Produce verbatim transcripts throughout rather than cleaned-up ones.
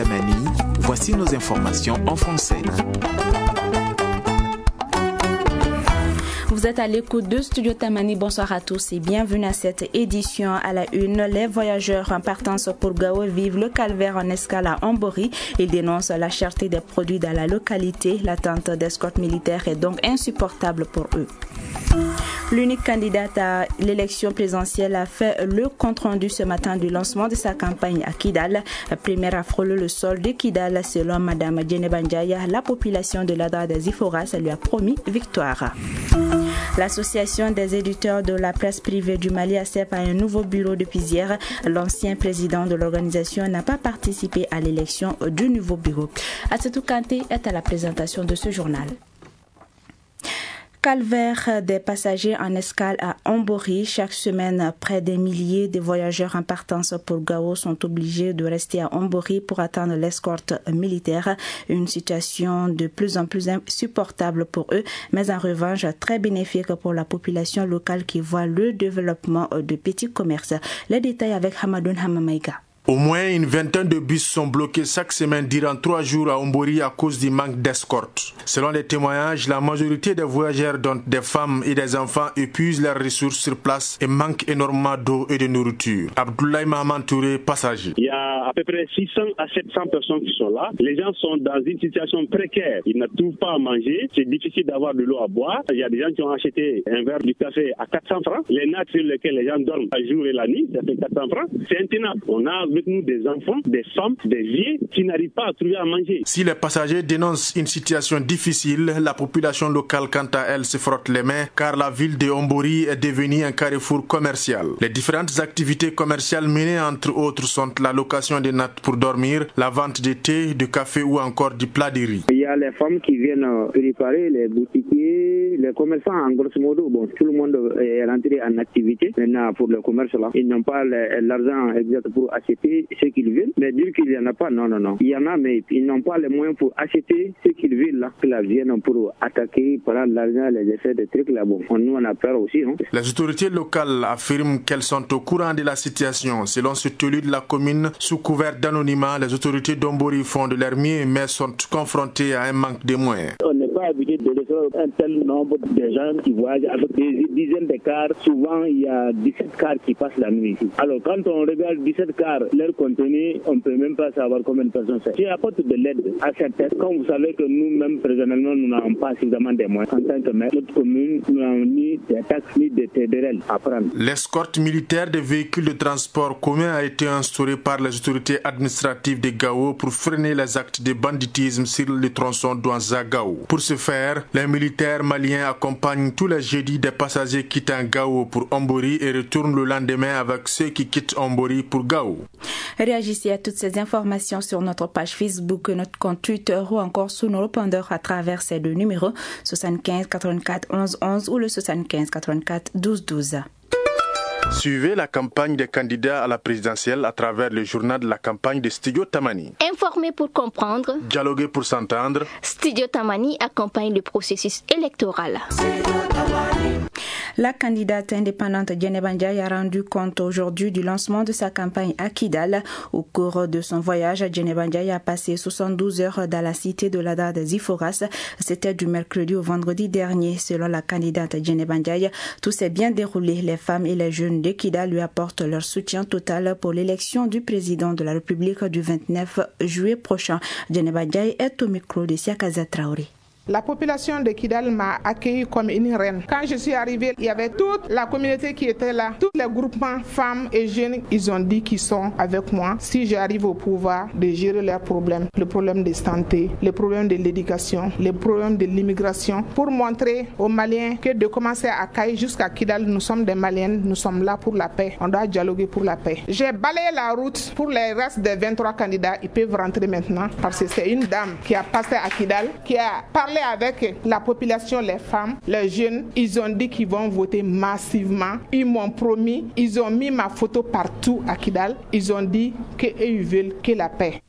Tamani, voici nos informations en français. Vous êtes à l'écoute de Studio Tamani. Bonsoir à tous et bienvenue à cette édition. À la une, les voyageurs en partance pour Gao vivent le calvaire en escale à Ambori. Ils dénoncent la cherté des produits dans la localité. L'attente d'escorte militaire est donc insupportable pour eux. L'unique candidate à l'élection présidentielle a fait le compte-rendu ce matin du lancement de sa campagne à Kidal. Première à frôler le sol de Kidal, selon Mme Djeneba Ndiaye, la population de l'Adra des Iforas lui a promis victoire. L'association des éditeurs de la presse privée du Mali a C E P a un nouveau bureau depuis hier. L'ancien président de l'organisation n'a pas participé à l'élection du nouveau bureau. Atsetou Kanté est à la présentation de ce journal. Calvaire des passagers en escale à Ambori. Chaque semaine, près des milliers de voyageurs en partance pour Gao sont obligés de rester à Ambori pour attendre l'escorte militaire. Une situation de plus en plus insupportable pour eux, mais en revanche très bénéfique pour la population locale qui voit le développement de petits commerces. Les détails avec Hamadoun Hamamaïga. Au moins une vingtaine de bus sont bloqués chaque semaine durant trois jours à Ambori à cause du manque d'escorte. Selon les témoignages, la majorité des voyageurs, dont des femmes et des enfants, épuisent leurs ressources sur place et manquent énormément d'eau et de nourriture. Abdoulaye Mahaman Touré, passager. Il y a à peu près six cents à sept cents personnes qui sont là. Les gens sont dans une situation précaire. Ils ne trouvent pas à manger. C'est difficile d'avoir de l'eau à boire. Il y a des gens qui ont acheté un verre de café à quatre cents francs. Les nattes sur lesquelles les gens dorment la jour et la nuit, ça fait quatre cents francs. C'est intenable. On a avec nous des enfants, des femmes, des vieux qui n'arrivent pas à trouver à manger. Si les passagers dénoncent une situation difficile, la population locale, quant à elle, se frotte les mains car la ville de Ambori est devenue un carrefour commercial. Les différentes activités commerciales menées, entre autres, sont la location des nattes pour dormir, la vente de thé, de café ou encore du plat de riz. Il y a les femmes qui viennent préparer, les boutiquiers, les commerçants, en grosso modo. Bon, tout le monde est rentré en activité. Maintenant, pour le commerce, là, ils n'ont pas l'argent exact pour acheter ce qu'ils veulent, mais dire qu'il n'y en a pas, non, non, non. Il y en a, mais ils n'ont pas les moyens pour acheter ce qu'ils veulent, là, qu'ils viennent pour attaquer, prendre l'argent, les effets des trucs, là, bon, nous, on a peur aussi, hein. Les autorités locales affirment qu'elles sont au courant de la situation. Selon ce tenu de la commune, sous couvert d'anonymat, les autorités d'Ambori font de leur mieux, mais sont confrontées à un manque de moyens. On n'est pas habitué de recevoir un tel nombre de gens qui voyagent avec des dizaines de cars. Souvent, il y a dix-sept cars qui passent la nuit ici. Alors, quand on regarde dix-sept cars, leur contenu, on ne peut même pas savoir combien de personnes c'est. Si apporte de l'aide à certaines, comme vous savez que nous-mêmes, personnellement, nous n'avons pas suffisamment de moyens. En tant que maire, notre commune, nous n'avons ni des taxes ni des T D R L à prendre. L'escorte militaire des véhicules de transport commun a été instaurée par les autorités administratives de Gao pour freiner les actes de banditisme sur le tronçon Douanza-Gao. Pour ce faire, les militaires maliens accompagnent tous les jeudis des passagers quittant Gao pour Ambori et retournent le lendemain avec ceux qui quittent Ambori pour Gao. Réagissez à toutes ces informations sur notre page Facebook, notre compte Twitter ou encore sous nos répondeurs à travers ces deux numéros soixante-quinze quatre-vingt-quatre onze onze ou le soixante-quinze quatre-vingt-quatre douze douze. Suivez la campagne des candidats à la présidentielle à travers le journal de la campagne de Studio Tamani. Informer pour comprendre, dialoguer pour s'entendre. Studio Tamani accompagne le processus électoral. La candidate indépendante Djeneba Ndiaye a rendu compte aujourd'hui du lancement de sa campagne à Kidal. Au cours de son voyage, Djeneba Ndiaye a passé soixante-douze heures dans la cité de l'Adra des Iforas. C'était du mercredi au vendredi dernier. Selon la candidate Djeneba Ndiaye, tout s'est bien déroulé. Les femmes et les jeunes de Kidal lui apportent leur soutien total pour l'élection du président de la République du vingt-neuf juillet prochain. Djeneba Ndiaye est au micro de Siakaza Traoré. La population de Kidal m'a accueilli comme une reine. Quand je suis arrivée, il y avait toute la communauté qui était là. Tous les groupements, femmes et jeunes, ils ont dit qu'ils sont avec moi. Si j'arrive au pouvoir, de gérer leurs problèmes. Le problème de santé, le problème de l'éducation, le problème de l'immigration. Pour montrer aux Maliens que de commencer à Kaï jusqu'à Kidal, nous sommes des Maliens, nous sommes là pour la paix. On doit dialoguer pour la paix. J'ai balayé la route pour les restes des vingt-trois candidats. Ils peuvent rentrer maintenant parce que c'est une dame qui a passé à Kidal, qui a parlé avec la population, les femmes, les jeunes. Ils ont dit qu'ils vont voter massivement. Ils m'ont promis, ils ont mis ma photo partout à Kidal. Ils ont dit qu'ils veulent que la paix.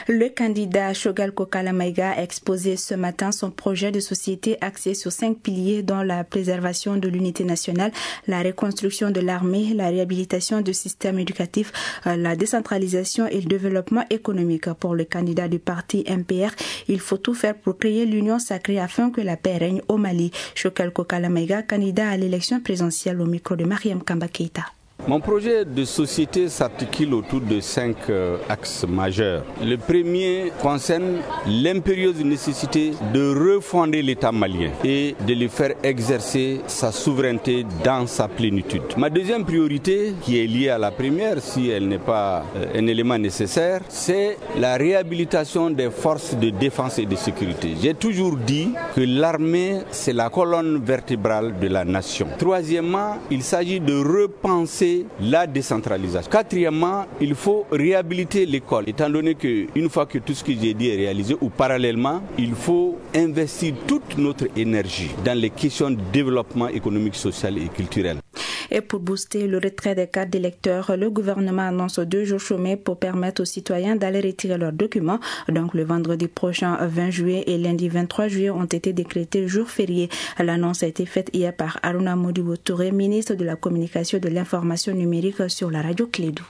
Le candidat Choguel Kokala Maïga a exposé ce matin son projet de société axé sur cinq piliers dont la préservation de l'unité nationale, la reconstruction de l'armée, la réhabilitation du système éducatif, la décentralisation et le développement économique. Pour le candidat du parti M P R, il faut tout faire pour créer l'union sacrée afin que la paix règne au Mali. Choguel Kokala Maïga, candidat à l'élection présidentielle au micro de Mariam Kamba Keita. Mon projet de société s'articule autour de cinq euh, axes majeurs. Le premier concerne l'impérieuse nécessité de refonder l'État malien et de le faire exercer sa souveraineté dans sa plénitude. Ma deuxième priorité, qui est liée à la première, si elle n'est pas euh, un élément nécessaire, c'est la réhabilitation des forces de défense et de sécurité. J'ai toujours dit que l'armée, c'est la colonne vertébrale de la nation. Troisièmement, il s'agit de repenser la décentralisation. Quatrièmement, il faut réhabiliter l'école, étant donné qu'une fois que tout ce que j'ai dit est réalisé, ou parallèlement, il faut investir toute notre énergie dans les questions de développement économique, social et culturel. Et pour booster le retrait des cartes d'électeurs, le gouvernement annonce deux jours chômés pour permettre aux citoyens d'aller retirer leurs documents. Donc le vendredi prochain vingt juillet et lundi vingt-trois juillet ont été décrétés jours fériés. L'annonce a été faite hier par Aruna Modibo Touré, ministre de la Communication et de l'Information numérique sur la radio Clédou.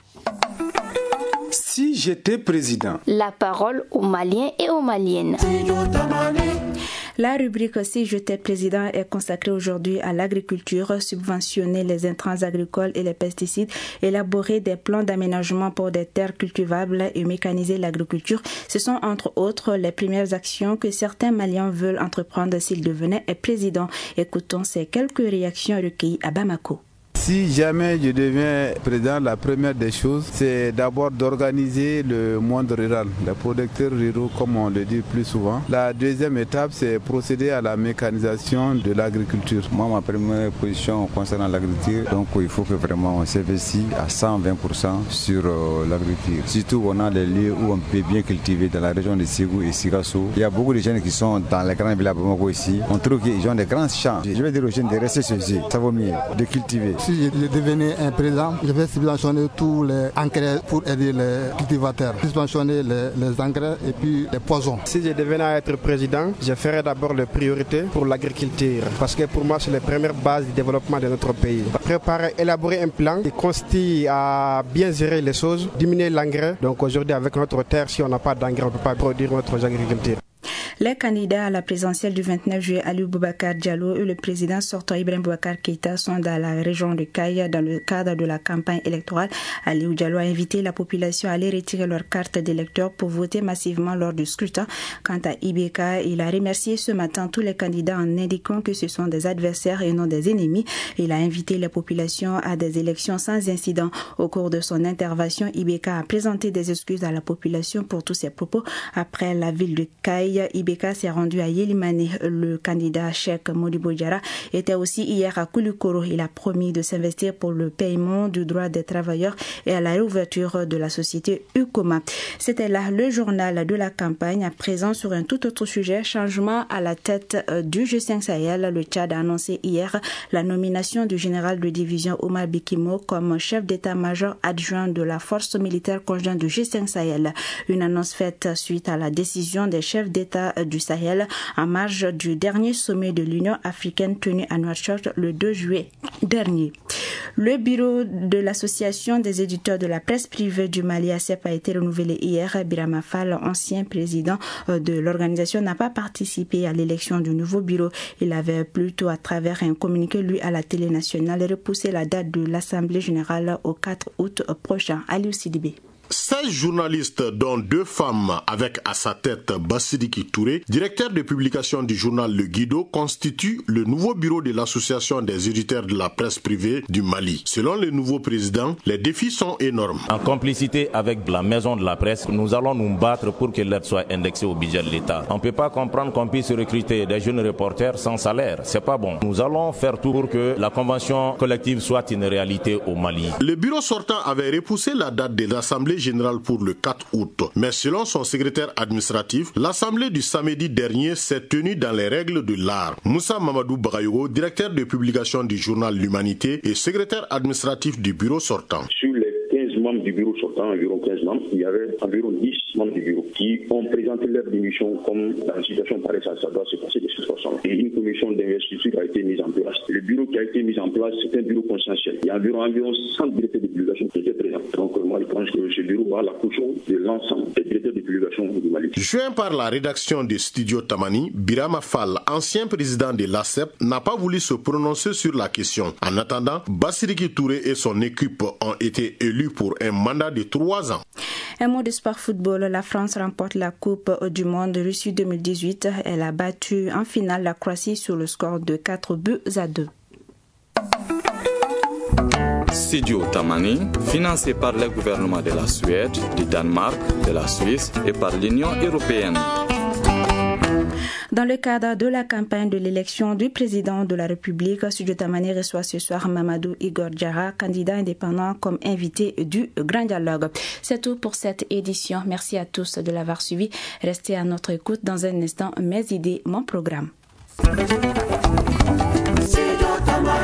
Si j'étais président. La parole aux Maliens et aux Maliennes. La rubrique « Si j'étais président » est consacrée aujourd'hui à l'agriculture, subventionner les intrants agricoles et les pesticides, élaborer des plans d'aménagement pour des terres cultivables et mécaniser l'agriculture. Ce sont entre autres les premières actions que certains Maliens veulent entreprendre s'ils devenaient président. Écoutons ces quelques réactions recueillies à Bamako. Si jamais je deviens président, la première des choses, c'est d'abord d'organiser le monde rural, les producteurs ruraux, comme on le dit plus souvent. La deuxième étape, c'est procéder à la mécanisation de l'agriculture. Moi, ma première position concernant l'agriculture, donc il faut que vraiment on s'investisse à cent vingt pour cent sur euh, l'agriculture. Surtout, on a les lieux où on peut bien cultiver dans la région de Ségou et Sigasso. Il y a beaucoup de jeunes qui sont dans les grands villages Bamako ici. On trouve qu'ils ont des grands champs. Je vais dire aux jeunes de rester chez eux. Ça vaut mieux de cultiver. Si je devenais un président, je vais subventionner tous les engrais pour aider les cultivateurs, subventionner les, les engrais et puis les poisons. Si je devenais être président, je ferais d'abord les priorités pour l'agriculture, parce que pour moi c'est la première base du développement de notre pays. Préparer, élaborer un plan qui consiste à bien gérer les choses, diminuer l'engrais. Donc aujourd'hui avec notre terre, si on n'a pas d'engrais, on ne peut pas produire notre agriculture. Les candidats à la présidentielle du vingt-neuf juillet, Aliou Boubacar Diallo et le président sortant Ibrahim Boubacar Keïta sont dans la région de Kaya dans le cadre de la campagne électorale. Aliou Diallo a invité la population à aller retirer leur carte d'électeur pour voter massivement lors du scrutin. Quant à I B K, il a remercié ce matin tous les candidats en indiquant que ce sont des adversaires et non des ennemis. Il a invité la population à des élections sans incident. Au cours de son intervention, I B K a présenté des excuses à la population pour tous ses propos. Après la ville de Kaya, I B K s'est rendu à Yelimane. Le candidat Cheikh Modibo Diarra était aussi hier à Koulikoro. Il a promis de s'investir pour le paiement du droit des travailleurs et à la réouverture de la société Ukoma. C'était là le journal de la campagne. À présent, sur un tout autre sujet, changement à la tête du G cinq Sahel. Le Tchad a annoncé hier la nomination du général de division Omar Bikimo comme chef d'état-major adjoint de la force militaire conjointe du G cinq Sahel. Une annonce faite suite à la décision des chefs d'État du Sahel en marge du dernier sommet de l'Union africaine tenu à Nouakchott le deux juillet dernier. Le bureau de l'association des éditeurs de la presse privée du Mali, A C E P, a été renouvelé hier. Birama Fall, ancien président de l'organisation, n'a pas participé à l'élection du nouveau bureau. Il avait plutôt, à travers un communiqué, lui, à la télé nationale, repoussé la date de l'Assemblée générale au quatre août prochain. Aliou Sidibé. seize journalistes, dont deux femmes, avec à sa tête Bassidiki Touré, directeur de publication du journal Le Guido, constituent le nouveau bureau de l'association des éditeurs de la presse privée du Mali. Selon le nouveau président, les défis sont énormes. En complicité avec la maison de la presse, nous allons nous battre pour que l'aide soit indexée au budget de l'État. On ne peut pas comprendre qu'on puisse recruter des jeunes reporters sans salaire. C'est pas bon. Nous allons faire tout pour que la convention collective soit une réalité au Mali. Le bureau sortant avait repoussé la date de l'Assemblée générale pour le quatre août. Mais selon son secrétaire administratif, l'Assemblée du samedi dernier s'est tenue dans les règles de l'art. Moussa Mamadou Bagayogo, directeur de publication du journal L'Humanité et secrétaire administratif du bureau sortant. Sur les quinze membres du bureau sortant, environ quinze membres, il y avait environ dix membres du bureau qui ont présenté leur démission comme dans une situation pareille, ça, ça doit se passer de cette façon. Et une commission d'investiture a été mise en place. Le bureau qui a été mis en place, c'est un bureau consensuel. Il y a environ, environ cent directeurs de publication qui étaient présents. Donc moi, je pense que ce bureau va à la caution de l'ensemble des directeurs de publication du Mali. Joint par la rédaction de Studio Tamani, Birama Fall, ancien président de l'A C E P, n'a pas voulu se prononcer sur la question. En attendant, Bassiriki Touré et son équipe ont été élus pour un mandat de trois ans. Un mot de sport football, la France remporte la Coupe du Monde Russie deux mille dix-huit. Elle a battu en finale la Croatie sur le score de quatre buts à deux. Studio Tamani, financé par le gouvernement de la Suède, du Danemark, de la Suisse et par l'Union européenne. Dans le cadre de la campagne de l'élection du président de la République, Studio Tamani reçoit ce soir Mamadou Igor Diarra, candidat indépendant, comme invité du Grand Dialogue. C'est tout pour cette édition. Merci à tous de l'avoir suivi. Restez à notre écoute dans un instant. Mes idées, mon programme. Studio Tamani.